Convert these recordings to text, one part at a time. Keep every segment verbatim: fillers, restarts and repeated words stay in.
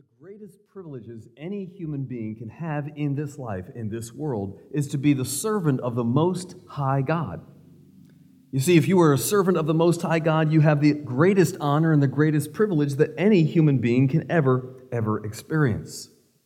the greatest privileges any human being can have in this life, in this world, is to be the servant of the Most High God. You see, if you are a servant of the Most High God, you have the greatest honor and the greatest privilege that any human being can ever, ever experience.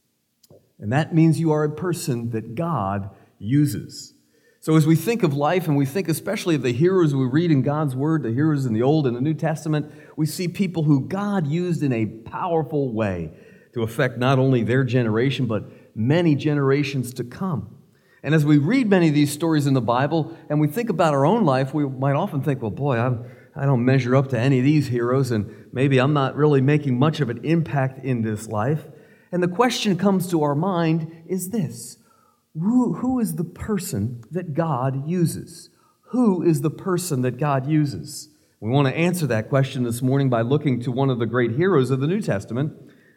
And that means you are a person that God uses. So as we think of life, and we think especially of the heroes we read in God's Word, the heroes in the Old and the New Testament, we see people who God used in a powerful way to affect not only their generation, but many generations to come. And as we read many of these stories in the Bible, and we think about our own life, we might often think, well, boy, I'm, I don't measure up to any of these heroes, and maybe I'm not really making much of an impact in this life. And the question comes to our mind is this: Who, who is the person that God uses? Who is the person that God uses? We want to answer that question this morning by looking to one of the great heroes of the New Testament,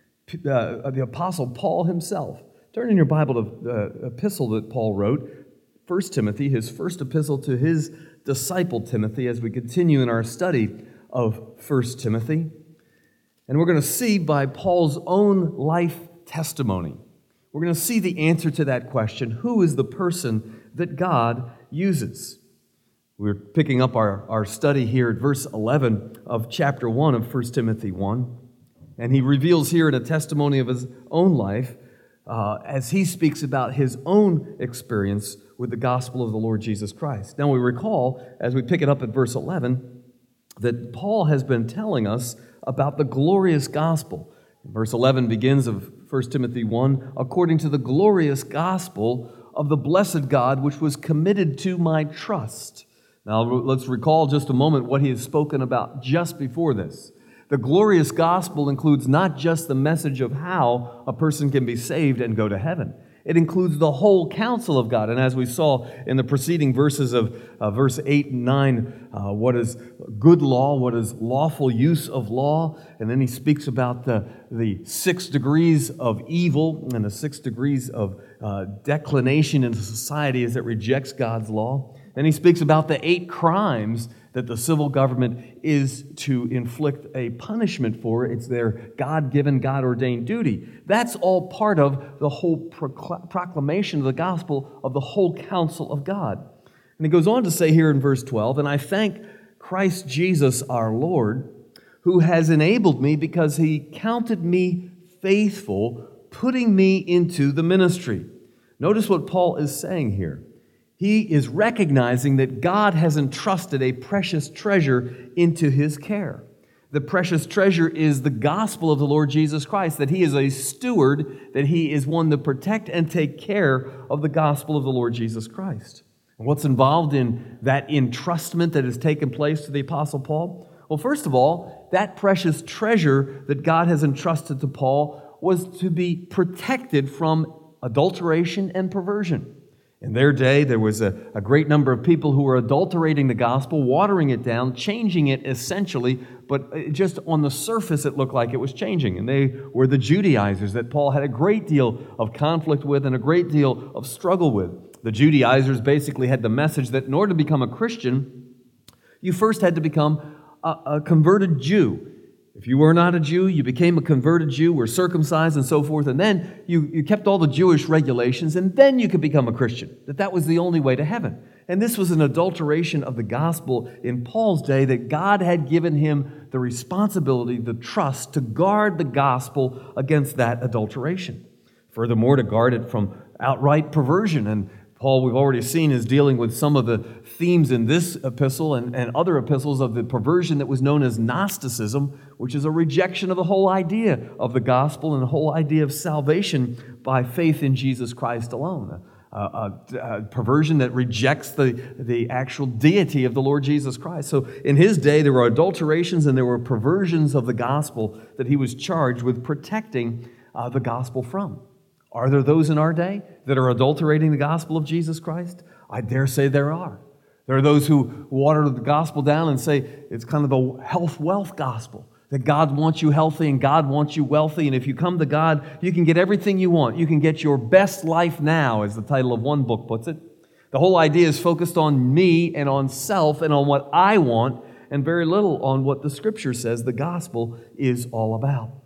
uh, the Apostle Paul himself. Turn in your Bible to the epistle that Paul wrote, First Timothy, his first epistle to his disciple Timothy, as we continue in our study of First Timothy. And we're going to see by Paul's own life testimony, we're going to see the answer to that question: who is the person that God uses? We're picking up our, our study here at verse eleven of chapter one of First Timothy one. And he reveals here in a testimony of his own life uh, as he speaks about his own experience with the gospel of the Lord Jesus Christ. Now we recall, as we pick it up at verse eleven, that Paul has been telling us about the glorious gospel. Verse eleven begins of First Timothy one, according to the glorious gospel of the blessed God, which was committed to my trust. Now, let's recall just a moment what he has spoken about just before this. The glorious gospel includes not just the message of how a person can be saved and go to heaven. It includes the whole counsel of God. And as we saw in the preceding verses of uh, verse eight and nine, uh, what is good law, what is lawful use of law. And then he speaks about the, the six degrees of evil and the six degrees of uh, declination in society as it rejects God's law. Then he speaks about the eight crimes that the civil government is to inflict a punishment for. It's their God-given, God-ordained duty. That's all part of the whole procl- proclamation of the gospel of the whole counsel of God. And he goes on to say here in verse twelve, and I thank Christ Jesus our Lord, who has enabled me because he counted me faithful, putting me into the ministry. Notice what Paul is saying here. He is recognizing that God has entrusted a precious treasure into his care. The precious treasure is the gospel of the Lord Jesus Christ, that he is a steward, that he is one to protect and take care of the gospel of the Lord Jesus Christ. And what's involved in that entrustment that has taken place to the Apostle Paul? Well, first of all, that precious treasure that God has entrusted to Paul was to be protected from adulteration and perversion. In their day, there was a, a great number of people who were adulterating the gospel, watering it down, changing it essentially, but just on the surface it looked like it was changing. And they were the Judaizers that Paul had a great deal of conflict with and a great deal of struggle with. The Judaizers basically had the message that in order to become a Christian, you first had to become a, a converted Jew. If you were not a Jew, you became a converted Jew, were circumcised and so forth, and then you, you kept all the Jewish regulations, and then you could become a Christian. That that was the only way to heaven. And this was an adulteration of the gospel in Paul's day, that God had given him the responsibility, the trust to guard the gospel against that adulteration. Furthermore, to guard it from outright perversion. And Paul, we've already seen, is dealing with some of the themes in this epistle and, and other epistles of the perversion that was known as Gnosticism, which is a rejection of the whole idea of the gospel and the whole idea of salvation by faith in Jesus Christ alone. A, a, a perversion that rejects the, the actual deity of the Lord Jesus Christ. So in his day, there were adulterations and there were perversions of the gospel that he was charged with protecting uh, the gospel from. Are there those in our day that are adulterating the gospel of Jesus Christ? I dare say there are. There are those who water the gospel down and say it's kind of the health-wealth gospel, that God wants you healthy and God wants you wealthy, and if you come to God, you can get everything you want. You can get your best life now, as the title of one book puts it. The whole idea is focused on me and on self and on what I want, and very little on what the Scripture says the gospel is all about.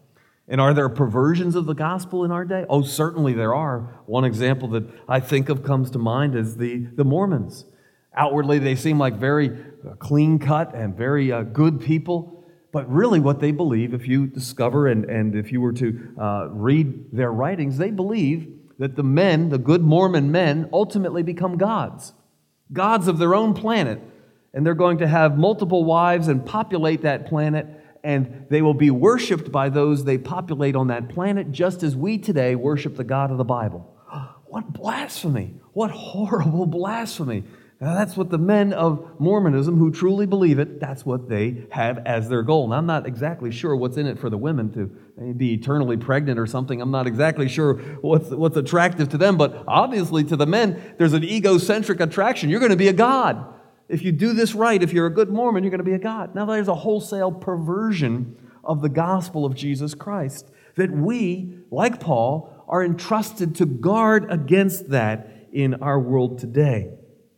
And are there perversions of the gospel in our day? Oh, certainly there are. One example that I think of comes to mind is the, the Mormons. Outwardly, they seem like very clean-cut and very uh, good people. But really what they believe, if you discover and, and if you were to uh, read their writings, they believe that the men, the good Mormon men, ultimately become gods. Gods of their own planet. And they're going to have multiple wives and populate that planet, and they will be worshipped by those they populate on that planet, just as we today worship the God of the Bible. What blasphemy! What horrible blasphemy! Now, that's what the men of Mormonism who truly believe it, that's what they have as their goal. And I'm not exactly sure what's in it for the women to be eternally pregnant or something. I'm not exactly sure what's, what's attractive to them, but obviously to the men, there's an egocentric attraction. You're going to be a god. If you do this right, if you're a good Mormon, you're going to be a god. Now, there's a wholesale perversion of the gospel of Jesus Christ that we, like Paul, are entrusted to guard against that in our world today.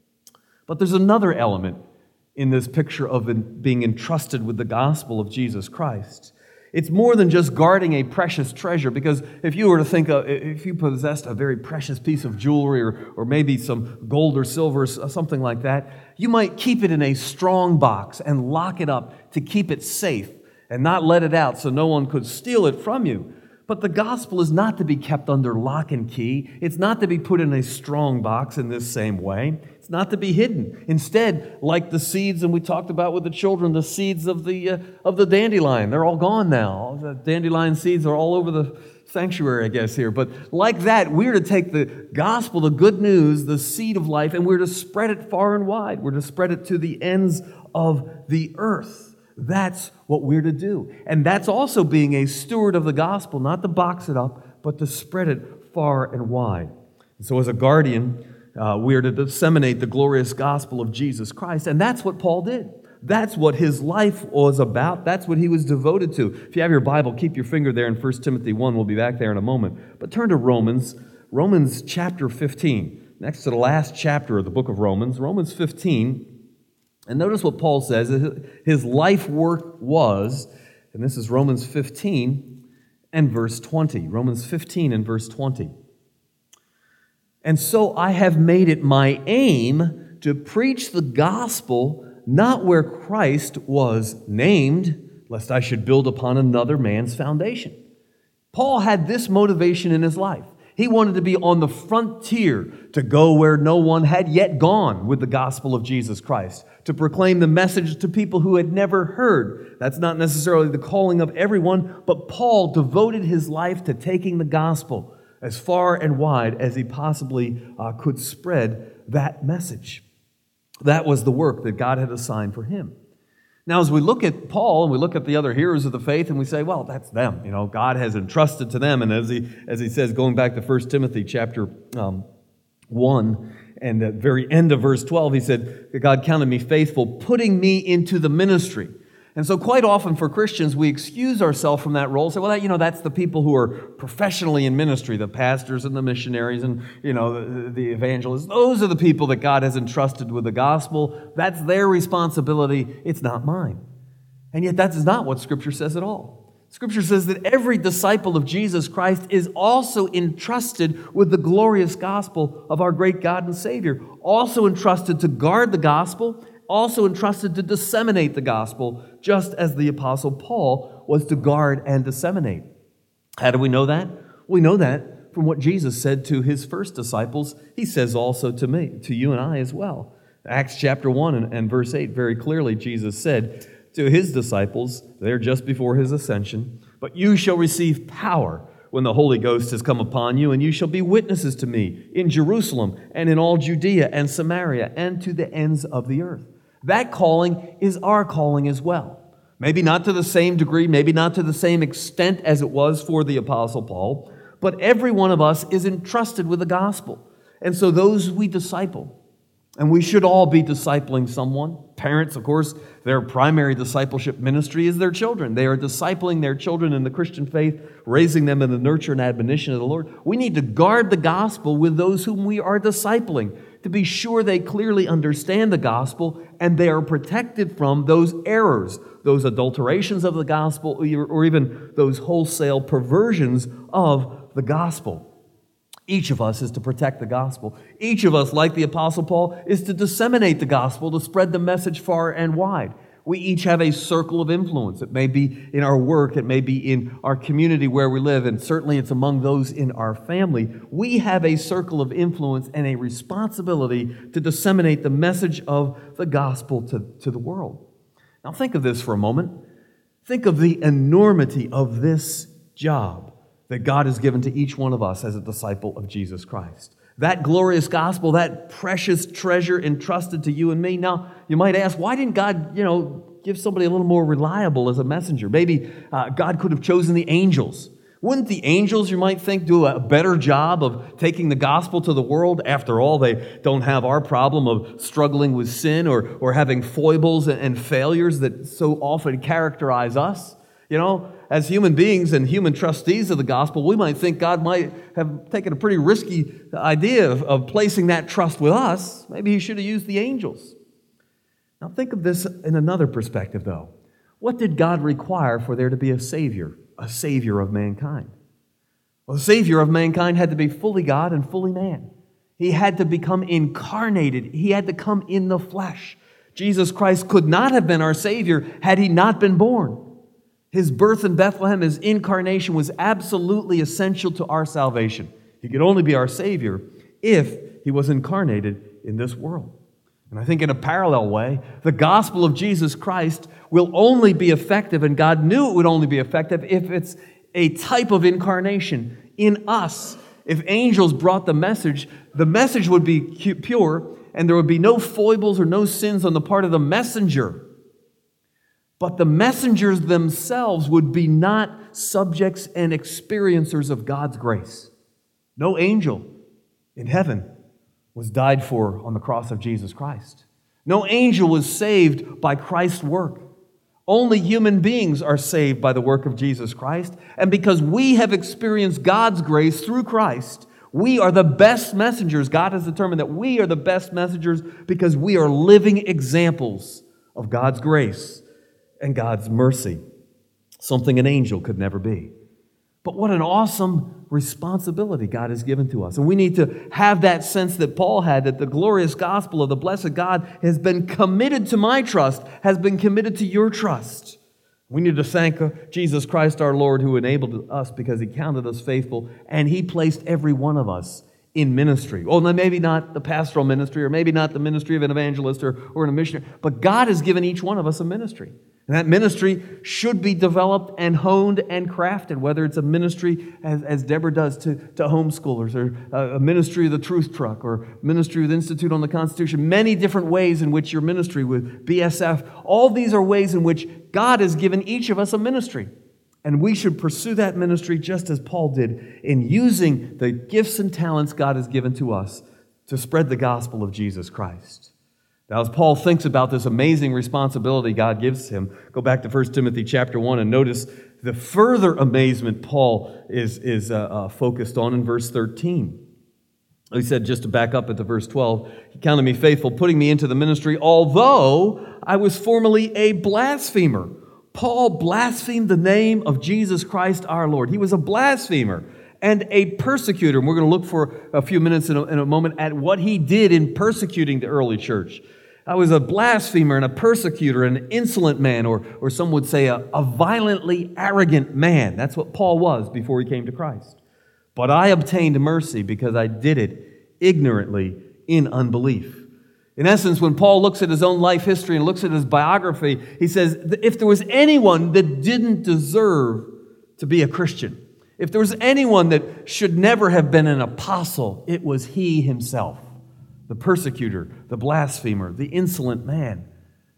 But there's another element in this picture of being entrusted with the gospel of Jesus Christ. It's more than just guarding a precious treasure, because if you were to think of, if you possessed a very precious piece of jewelry or, or maybe some gold or silver or something like that, you might keep it in a strong box and lock it up to keep it safe and not let it out so no one could steal it from you. But the gospel is not to be kept under lock and key. It's not to be put in a strong box in this same way. It's not to be hidden. Instead, like the seeds, and we talked about with the children, the seeds of the uh, of the dandelion, they're all gone now. The dandelion seeds are all over the sanctuary, I guess, here. But like that, we're to take the gospel, the good news, the seed of life, and we're to spread it far and wide. We're to spread it to the ends of the earth. That's what we're to do. And that's also being a steward of the gospel, not to box it up, but to spread it far and wide. And so as a guardian, uh, we are to disseminate the glorious gospel of Jesus Christ. And that's what Paul did. That's what his life was about. That's what he was devoted to. If you have your Bible, keep your finger there in First Timothy one. We'll be back there in a moment. But turn to Romans, Romans chapter fifteen. Next to the last chapter of the book of Romans, Romans fifteen. And notice what Paul says, his life work was, and this is Romans fifteen and verse twenty. Romans fifteen and verse twenty. And so I have made it my aim to preach the gospel not where Christ was named, lest I should build upon another man's foundation. Paul had this motivation in his life. He wanted to be on the frontier, to go where no one had yet gone with the gospel of Jesus Christ, to proclaim the message to people who had never heard. That's not necessarily the calling of everyone, but Paul devoted his life to taking the gospel as far and wide as he possibly uh, could spread that message. That was the work that God had assigned for him. Now, as we look at Paul and we look at the other heroes of the faith and we say, well, that's them. You know, God has entrusted to them. And as he as he says, going back to First Timothy chapter um, one and at the very end of verse twelve, he said, God counted me faithful, putting me into the ministry. And so quite often for Christians, we excuse ourselves from that role. Say, well, that, you know, that's the people who are professionally in ministry, the pastors and the missionaries and, you know, the, the evangelists. Those are the people that God has entrusted with the gospel. That's their responsibility. It's not mine. And yet that is not what Scripture says at all. Scripture says that every disciple of Jesus Christ is also entrusted with the glorious gospel of our great God and Savior, also entrusted to guard the gospel, also entrusted to disseminate the gospel, just as the Apostle Paul was to guard and disseminate. How do we know that? We know that from what Jesus said to his first disciples. He says also to me, to you and I as well. Acts chapter one and, and verse eight, very clearly Jesus said to his disciples, there just before his ascension, but you shall receive power when the Holy Ghost has come upon you, and you shall be witnesses to me in Jerusalem and in all Judea and Samaria and to the ends of the earth. That calling is our calling as well. Maybe not to the same degree, maybe not to the same extent as it was for the Apostle Paul, but every one of us is entrusted with the gospel. And so those we disciple, and we should all be discipling someone. Parents, of course, their primary discipleship ministry is their children. They are discipling their children in the Christian faith, raising them in the nurture and admonition of the Lord. We need to guard the gospel with those whom we are discipling, to be sure they clearly understand the gospel and they are protected from those errors, those adulterations of the gospel, or even those wholesale perversions of the gospel. Each of us is to protect the gospel. Each of us, like the Apostle Paul, is to disseminate the gospel, to spread the message far and wide. We each have a circle of influence. It may be in our work, it may be in our community where we live, and certainly it's among those in our family. We have a circle of influence and a responsibility to disseminate the message of the gospel to, to the world. Now think of this for a moment. Think of the enormity of this job that God has given to each one of us as a disciple of Jesus Christ. That glorious gospel, that precious treasure entrusted to you and me. Now, you might ask, why didn't God, you know, give somebody a little more reliable as a messenger? Maybe uh, God could have chosen the angels. Wouldn't the angels, you might think, do a better job of taking the gospel to the world? After all, they don't have our problem of struggling with sin or, or having foibles and failures that so often characterize us. You know, as human beings and human trustees of the gospel, we might think God might have taken a pretty risky idea of, of placing that trust with us. Maybe He should have used the angels. Now think of this in another perspective, though. What did God require for there to be a Savior, a Savior of mankind? Well, the Savior of mankind had to be fully God and fully man. He had to become incarnated. He had to come in the flesh. Jesus Christ could not have been our Savior had He not been born. His birth in Bethlehem, His incarnation was absolutely essential to our salvation. He could only be our Savior if He was incarnated in this world. And I think in a parallel way, the gospel of Jesus Christ will only be effective, and God knew it would only be effective if it's a type of incarnation in us. If angels brought the message, the message would be pure, and there would be no foibles or no sins on the part of the messenger. But the messengers themselves would be not subjects and experiencers of God's grace. No angel in heaven was died for on the cross of Jesus Christ. No angel was saved by Christ's work. Only human beings are saved by the work of Jesus Christ. And because we have experienced God's grace through Christ, we are the best messengers. God has determined that we are the best messengers because we are living examples of God's grace and God's mercy, something an angel could never be. But what an awesome responsibility God has given to us. And we need to have that sense that Paul had, that the glorious gospel of the blessed God has been committed to my trust, has been committed to your trust. We need to thank Jesus Christ our Lord, who enabled us because He counted us faithful, and He placed every one of us in ministry. Well, maybe not the pastoral ministry, or maybe not the ministry of an evangelist or, or a missionary, but God has given each one of us a ministry. And that ministry should be developed and honed and crafted, whether it's a ministry, as, as Deborah does, to, to homeschoolers, or a ministry of the Truth Truck, or ministry with Institute on the Constitution, many different ways in which your ministry with B S F, all these are ways in which God has given each of us a ministry. And we should pursue that ministry just as Paul did in using the gifts and talents God has given to us to spread the gospel of Jesus Christ. Now, as Paul thinks about this amazing responsibility God gives him, go back to First Timothy chapter one and notice the further amazement Paul is, is uh, uh, focused on in verse thirteen. He said, just to back up at the verse twelve, He counted me faithful, putting me into the ministry, although I was formerly a blasphemer. Paul blasphemed the name of Jesus Christ our Lord. He was a blasphemer and a persecutor. And we're going to look for a few minutes in a, in a moment at what he did in persecuting the early church. I was a blasphemer and a persecutor, an insolent man, or, or some would say a, a violently arrogant man. That's what Paul was before he came to Christ. But I obtained mercy because I did it ignorantly in unbelief. In essence, when Paul looks at his own life history and looks at his biography, he says, if there was anyone that didn't deserve to be a Christian, if there was anyone that should never have been an apostle, it was he himself, the persecutor, the blasphemer, the insolent man.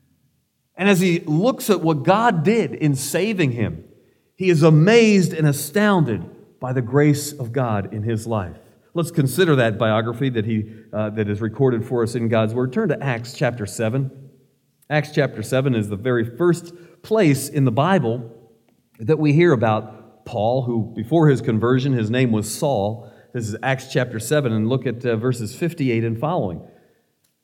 And as he looks at what God did in saving him, he is amazed and astounded by the grace of God in his life. Let's consider that biography that he uh, that is recorded for us in God's Word. Turn to Acts chapter seven. Acts chapter seven is the very first place in the Bible that we hear about Paul, who before his conversion, his name was Saul. This is Acts chapter seven, and look at uh, verses fifty-eight and following.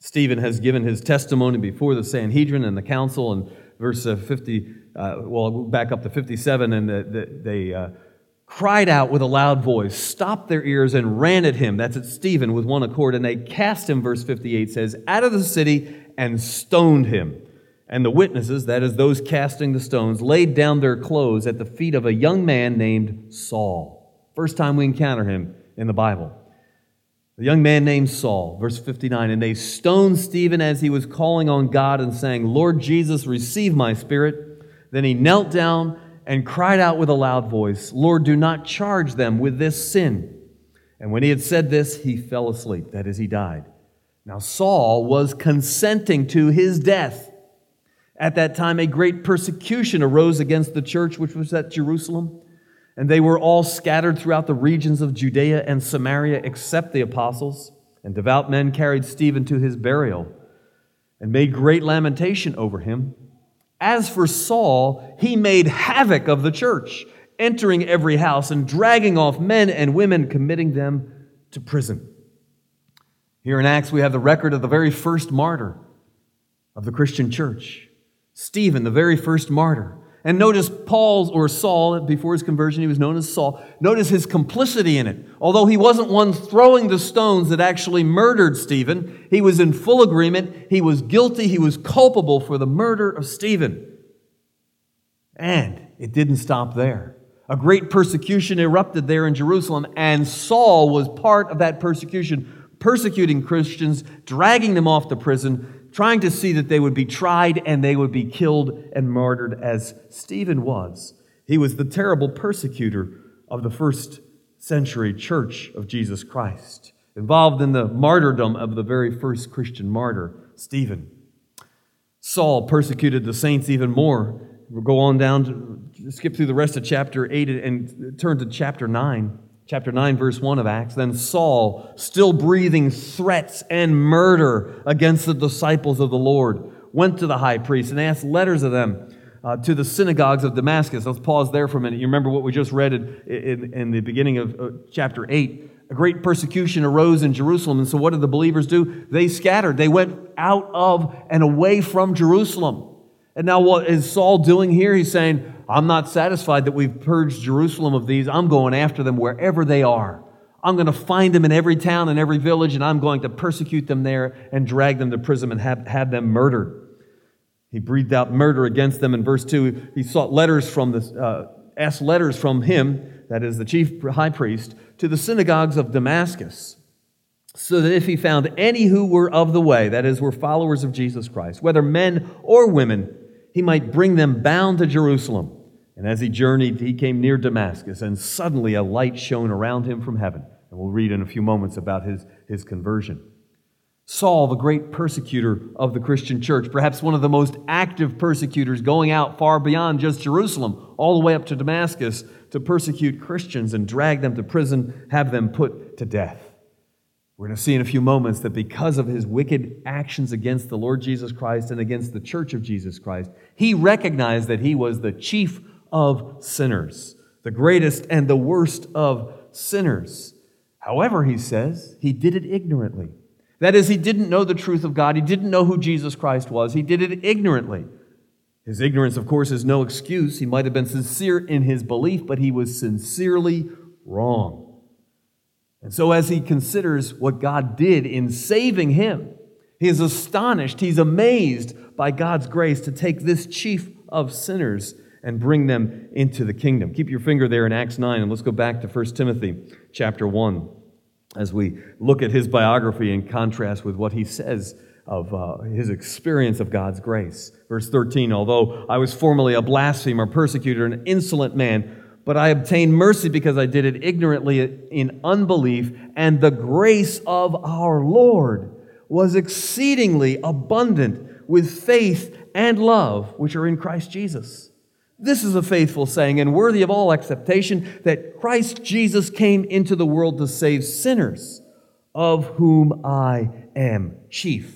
Stephen has given his testimony before the Sanhedrin and the council, and verse uh, fifty, uh, well, we'll back up to fifty-seven, and the, the, they uh, cried out with a loud voice, stopped their ears, and ran at him, that's at Stephen, with one accord, and they cast him, verse fifty-eight says, out of the city and stoned him. And the witnesses, that is, those casting the stones, laid down their clothes at the feet of a young man named Saul. First time we encounter him in the Bible. A young man named Saul, verse fifty-nine, and they stoned Stephen as he was calling on God and saying, Lord Jesus, receive my spirit. Then he knelt down and cried out with a loud voice, Lord, do not charge them with this sin. And when he had said this, he fell asleep, that is, he died. Now Saul was consenting to his death. At that time, a great persecution arose against the church which was at Jerusalem, and they were all scattered throughout the regions of Judea and Samaria except the apostles. And devout men carried Stephen to his burial and made great lamentation over him. As for Saul, he made havoc of the church, entering every house and dragging off men and women, committing them to prison. Here in Acts, we have the record of the very first martyr of the Christian church, Stephen, the very first martyr. And notice Paul's, or Saul, before his conversion, he was known as Saul. Notice his complicity in it. Although he wasn't one throwing the stones that actually murdered Stephen, he was in full agreement. He was guilty. He was culpable for the murder of Stephen. And it didn't stop there. A great persecution erupted there in Jerusalem, and Saul was part of that persecution, persecuting Christians, dragging them off to prison, trying to see that they would be tried and they would be killed and martyred as Stephen was. He was the terrible persecutor of the first century church of Jesus Christ, involved in the martyrdom of the very first Christian martyr, Stephen. Saul persecuted the saints even more. We'll go on down, to, skip through the rest of chapter eight and turn to chapter nine. Chapter nine, verse one of Acts. Then Saul, still breathing threats and murder against the disciples of the Lord, went to the high priest and asked letters of them uh, to the synagogues of Damascus. Let's pause there for a minute. You remember what we just read in, in, in the beginning of uh, chapter eight. A great persecution arose in Jerusalem. And so what did the believers do? They scattered. They went out of and away from Jerusalem. And now what is Saul doing here? He's saying, I'm not satisfied that we've purged Jerusalem of these. I'm going after them wherever they are. I'm going to find them in every town and every village, and I'm going to persecute them there and drag them to prison and have, have them murdered. He breathed out murder against them in verse two. He sought letters from the, uh, asked letters from him, that is the chief high priest, to the synagogues of Damascus, so that if he found any who were of the way, that is, were followers of Jesus Christ, whether men or women, he might bring them bound to Jerusalem. And as he journeyed, he came near Damascus, and suddenly a light shone around him from heaven. And we'll read in a few moments about his, his conversion. Saul, the great persecutor of the Christian church, perhaps one of the most active persecutors, going out far beyond just Jerusalem, all the way up to Damascus to persecute Christians and drag them to prison, have them put to death. We're going to see in a few moments that because of his wicked actions against the Lord Jesus Christ and against the church of Jesus Christ, he recognized that he was the chief of sinners, the greatest and the worst of sinners. However, he says, he did it ignorantly. That is, he didn't know the truth of God. He didn't know who Jesus Christ was. He did it ignorantly. His ignorance, of course, is no excuse. He might have been sincere in his belief, but he was sincerely wrong. And so as he considers what God did in saving him, he is astonished, he's amazed by God's grace to take this chief of sinners and bring them into the kingdom. Keep your finger there in Acts nine, and let's go back to First Timothy chapter one as we look at his biography in contrast with what he says of uh, his experience of God's grace. Verse thirteen, although I was formerly a blasphemer, persecutor, an insolent man, but I obtained mercy because I did it ignorantly in unbelief, and the grace of our Lord was exceedingly abundant with faith and love, which are in Christ Jesus. This is a faithful saying and worthy of all acceptation, that Christ Jesus came into the world to save sinners, of whom I am chief.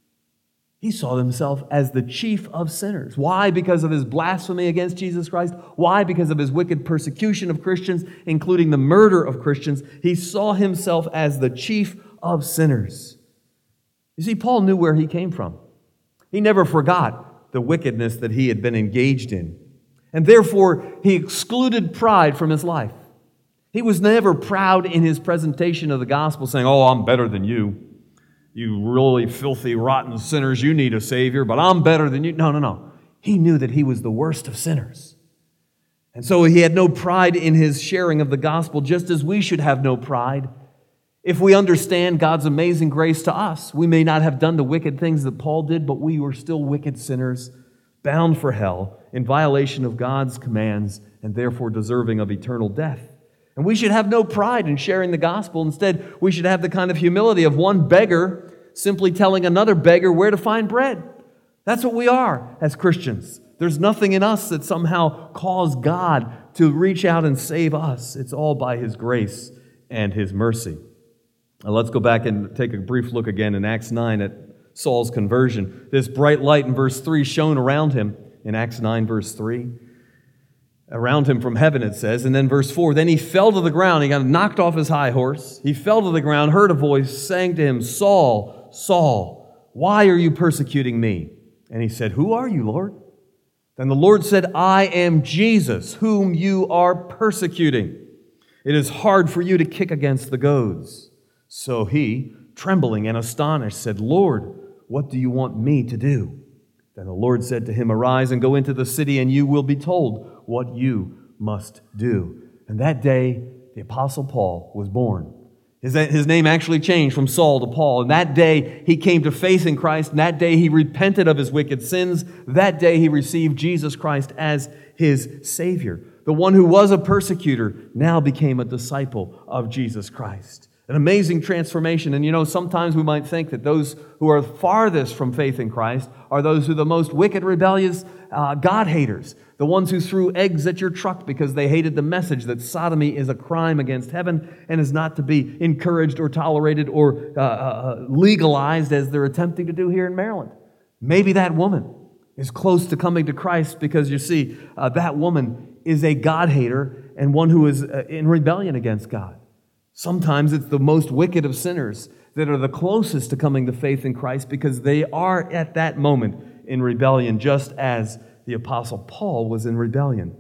He saw himself as the chief of sinners. Why? Because of his blasphemy against Jesus Christ. Why? Because of his wicked persecution of Christians, including the murder of Christians. He saw himself as the chief of sinners. You see, Paul knew where he came from. He never forgot the wickedness that he had been engaged in. And therefore, he excluded pride from his life. He was never proud in his presentation of the gospel, saying, "Oh, I'm better than you. You really filthy, rotten sinners, you need a Savior, but I'm better than you." No, no, no. He knew that he was the worst of sinners. And so he had no pride in his sharing of the gospel, just as we should have no pride. If we understand God's amazing grace to us, we may not have done the wicked things that Paul did, but we were still wicked sinners, bound for hell, in violation of God's commands, and therefore deserving of eternal death. And we should have no pride in sharing the gospel. Instead, we should have the kind of humility of one beggar simply telling another beggar where to find bread. That's what we are as Christians. There's nothing in us that somehow caused God to reach out and save us. It's all by His grace and His mercy. Now let's go back and take a brief look again in Acts nine at Saul's conversion. This bright light in verse three shone around him in Acts nine, verse three. Around him from heaven, it says. And then verse four, then he fell to the ground. He got knocked off his high horse. He fell to the ground, heard a voice saying to him, "Saul, Saul, why are you persecuting me?" And he said, "Who are you, Lord?" Then the Lord said, "I am Jesus, whom you are persecuting. It is hard for you to kick against the goads." So he, trembling and astonished, said, "Lord, what do you want me to do?" Then the Lord said to him, "Arise and go into the city, and you will be told what you must do." And that day, the Apostle Paul was born. His, his name actually changed from Saul to Paul. And that day, he came to faith in Christ. And that day, he repented of his wicked sins. That day, he received Jesus Christ as his Savior. The one who was a persecutor now became a disciple of Jesus Christ. An amazing transformation. And you know, sometimes we might think that those who are farthest from faith in Christ are those who are the most wicked, rebellious uh, God-haters. The ones who threw eggs at your truck because they hated the message that sodomy is a crime against heaven and is not to be encouraged or tolerated or uh, uh, legalized as they're attempting to do here in Maryland. Maybe that woman is close to coming to Christ because, you see, uh, that woman is a God-hater and one who is uh, in rebellion against God. Sometimes it's the most wicked of sinners that are the closest to coming to faith in Christ because they are at that moment in rebellion, just as the Apostle Paul was in rebellion.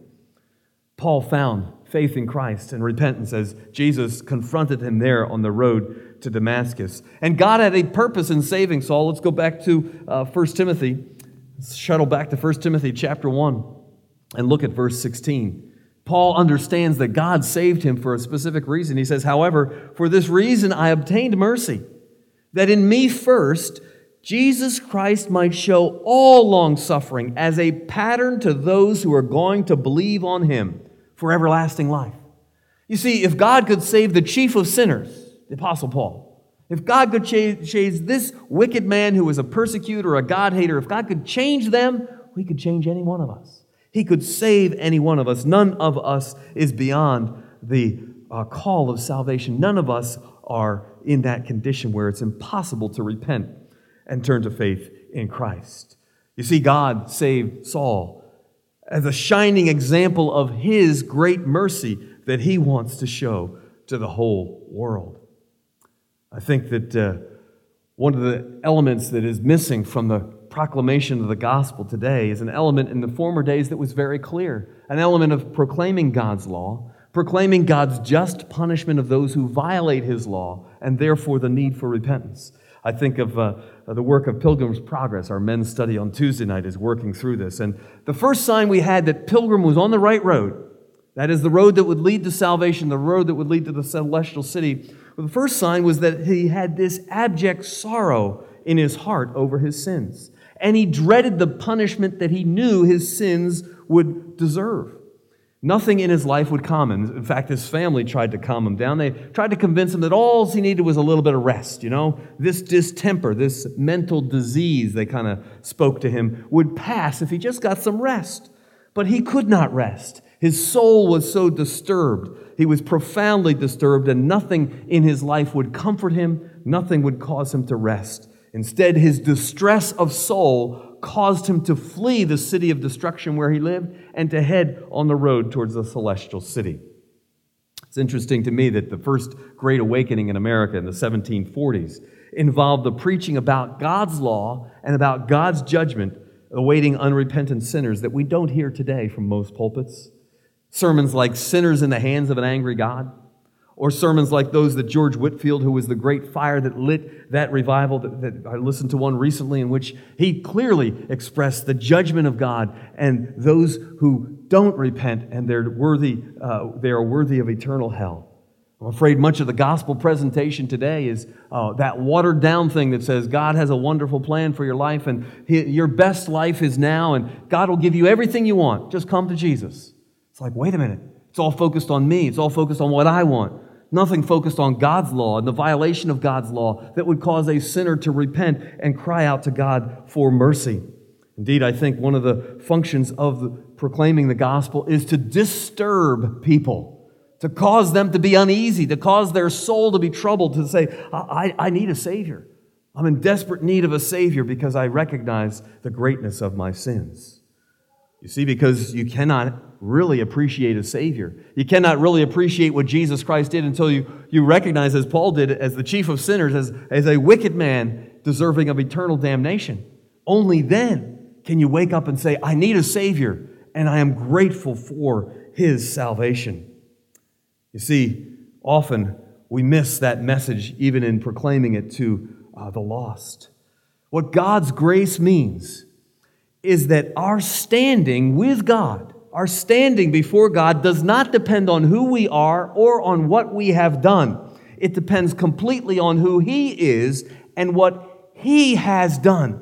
Paul found faith in Christ and repentance as Jesus confronted him there on the road to Damascus. And God had a purpose in saving Saul. Let's go back to uh, First Timothy. Let's shuttle back to First Timothy chapter one and look at verse sixteen. Paul understands that God saved him for a specific reason. He says, "However, for this reason I obtained mercy, that in me first Jesus Christ might show all long-suffering as a pattern to those who are going to believe on Him for everlasting life." You see, if God could save the chief of sinners, the Apostle Paul, if God could change this wicked man who was a persecutor, a God-hater, if God could change them, He could change any one of us. He could save any one of us. None of us is beyond the uh, call of salvation. None of us are in that condition where it's impossible to repent and turn to faith in Christ. You see, God saved Saul as a shining example of His great mercy that He wants to show to the whole world. I think that uh, one of the elements that is missing from the proclamation of the gospel today is an element in the former days that was very clear, an element of proclaiming God's law, proclaiming God's just punishment of those who violate His law, and therefore the need for repentance. I think of uh, the work of Pilgrim's Progress. Our men's study on Tuesday night is working through this. And the first sign we had that Pilgrim was on the right road, that is the road that would lead to salvation, the road that would lead to the celestial city, well, the first sign was that he had this abject sorrow in his heart over his sins. And he dreaded the punishment that he knew his sins would deserve. Nothing in his life would calm him. In fact, his family tried to calm him down. They tried to convince him that all he needed was a little bit of rest, you know. This distemper, this mental disease, they kind of spoke to him, would pass if he just got some rest. But he could not rest. His soul was so disturbed. He was profoundly disturbed, and nothing in his life would comfort him. Nothing would cause him to rest. Instead, his distress of soul caused him to flee the city of destruction where he lived and to head on the road towards the celestial city. It's interesting to me that the first Great Awakening in America in the seventeen forties involved the preaching about God's law and about God's judgment awaiting unrepentant sinners that we don't hear today from most pulpits. Sermons like Sinners in the Hands of an Angry God, or sermons like those that George Whitefield, who was the great fire that lit that revival, that, that I listened to one recently in which he clearly expressed the judgment of God and those who don't repent and they're worthy, uh, they are worthy of eternal hell. I'm afraid much of the gospel presentation today is uh, that watered down thing that says God has a wonderful plan for your life and he, your best life is now and God will give you everything you want. Just come to Jesus. It's like, wait a minute. It's all focused on me. It's all focused on what I want. Nothing focused on God's law and the violation of God's law that would cause a sinner to repent and cry out to God for mercy. Indeed, I think one of the functions of the, proclaiming the gospel is to disturb people, to cause them to be uneasy, to cause their soul to be troubled, to say, I, I need a Savior. I'm in desperate need of a Savior because I recognize the greatness of my sins. You see, because you cannot really appreciate a Savior. You cannot really appreciate what Jesus Christ did until you, you recognize, as Paul did, as the chief of sinners, as, as a wicked man deserving of eternal damnation. Only then can you wake up and say, I need a Savior, and I am grateful for His salvation. You see, often we miss that message even in proclaiming it to uh, the lost. What God's grace means is that our standing with God, our standing before God, does not depend on who we are or on what we have done. It depends completely on who He is and what He has done.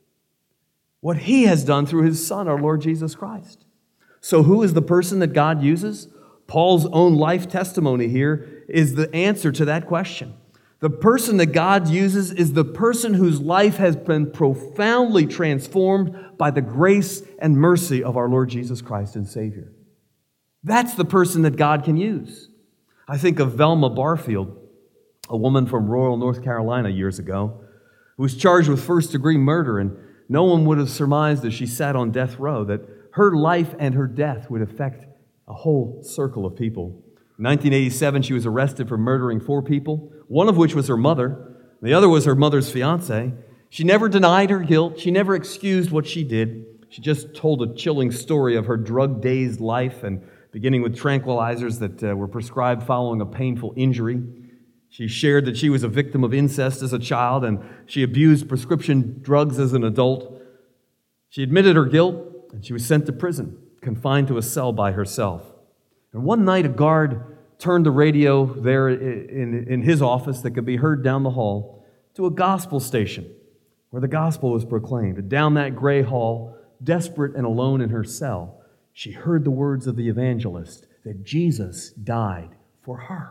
What He has done through His Son, our Lord Jesus Christ. So who is the person that God uses? Paul's own life testimony here is the answer to that question. The person that God uses is the person whose life has been profoundly transformed by the grace and mercy of our Lord Jesus Christ and Savior. That's the person that God can use. I think of Velma Barfield, a woman from rural North Carolina years ago, who was charged with first-degree murder, and no one would have surmised as she sat on death row that her life and her death would affect a whole circle of people. In nineteen eighty-seven, she was arrested for murdering four people, one of which was her mother. The other was her mother's fiancé. She never denied her guilt. She never excused what she did. She just told a chilling story of her drug-dazed life, and beginning with tranquilizers that uh, were prescribed following a painful injury. She shared that she was a victim of incest as a child, and she abused prescription drugs as an adult. She admitted her guilt, and she was sent to prison, confined to a cell by herself. And one night, a guard turned the radio there in, in his office that could be heard down the hall to a gospel station where the gospel was proclaimed. And down that gray hall, desperate and alone in her cell, she heard the words of the evangelist that Jesus died for her.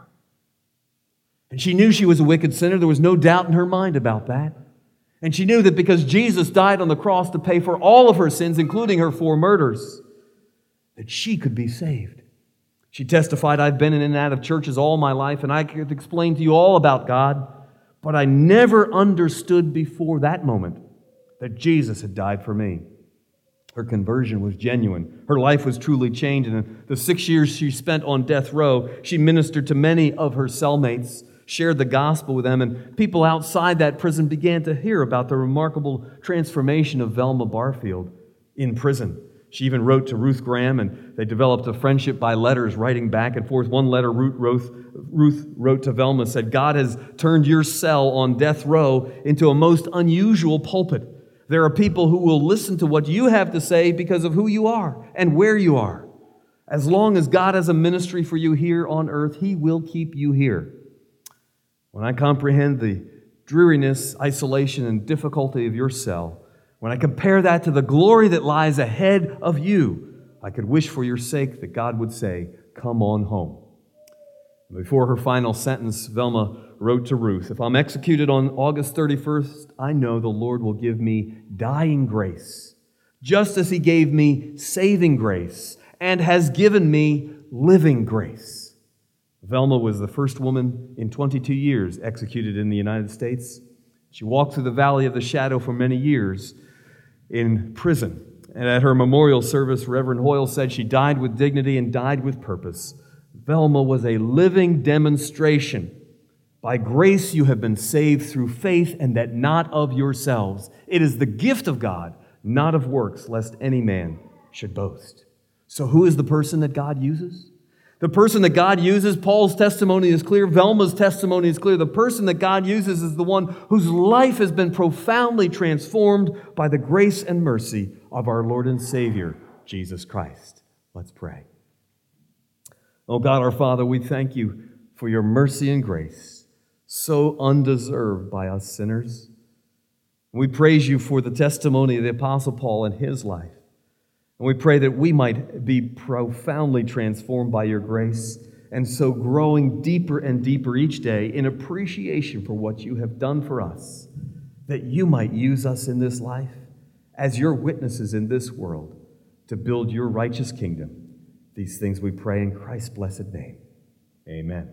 And she knew she was a wicked sinner. There was no doubt in her mind about that. And she knew that because Jesus died on the cross to pay for all of her sins, including her four murders, that she could be saved. She testified, I've been in and out of churches all my life, and I could explain to you all about God, but I never understood before that moment that Jesus had died for me. Her conversion was genuine. Her life was truly changed. And in the six years she spent on death row, she ministered to many of her cellmates, shared the gospel with them, and people outside that prison began to hear about the remarkable transformation of Velma Barfield in prison. She even wrote to Ruth Graham, and they developed a friendship by letters, writing back and forth. One letter Ruth wrote, Ruth wrote to Velma, said, God has turned your cell on death row into a most unusual pulpit. There are people who will listen to what you have to say because of who you are and where you are. As long as God has a ministry for you here on earth, He will keep you here. When I comprehend the dreariness, isolation, and difficulty of your cell, when I compare that to the glory that lies ahead of you, I could wish for your sake that God would say, come on home. Before her final sentence, Velma wrote to Ruth, if I'm executed on August thirty-first, I know the Lord will give me dying grace, just as He gave me saving grace and has given me living grace. Velma was the first woman in twenty-two years executed in the United States. She walked through the valley of the shadow for many years in prison. And at her memorial service, Reverend Hoyle said she died with dignity and died with purpose. Velma was a living demonstration By grace you have been saved through faith, and that not of yourselves. It is the gift of God, not of works, lest any man should boast. So who is the person that God uses? The person that God uses, Paul's testimony is clear, Velma's testimony is clear. The person that God uses is the one whose life has been profoundly transformed by the grace and mercy of our Lord and Savior, Jesus Christ. Let's pray. Oh God, our Father, we thank you for your mercy and grace, so undeserved by us sinners. We praise you for the testimony of the Apostle Paul and his life. And we pray that we might be profoundly transformed by your grace, and so growing deeper and deeper each day in appreciation for what you have done for us, that you might use us in this life as your witnesses in this world to build your righteous kingdom. These things we pray in Christ's blessed name. Amen.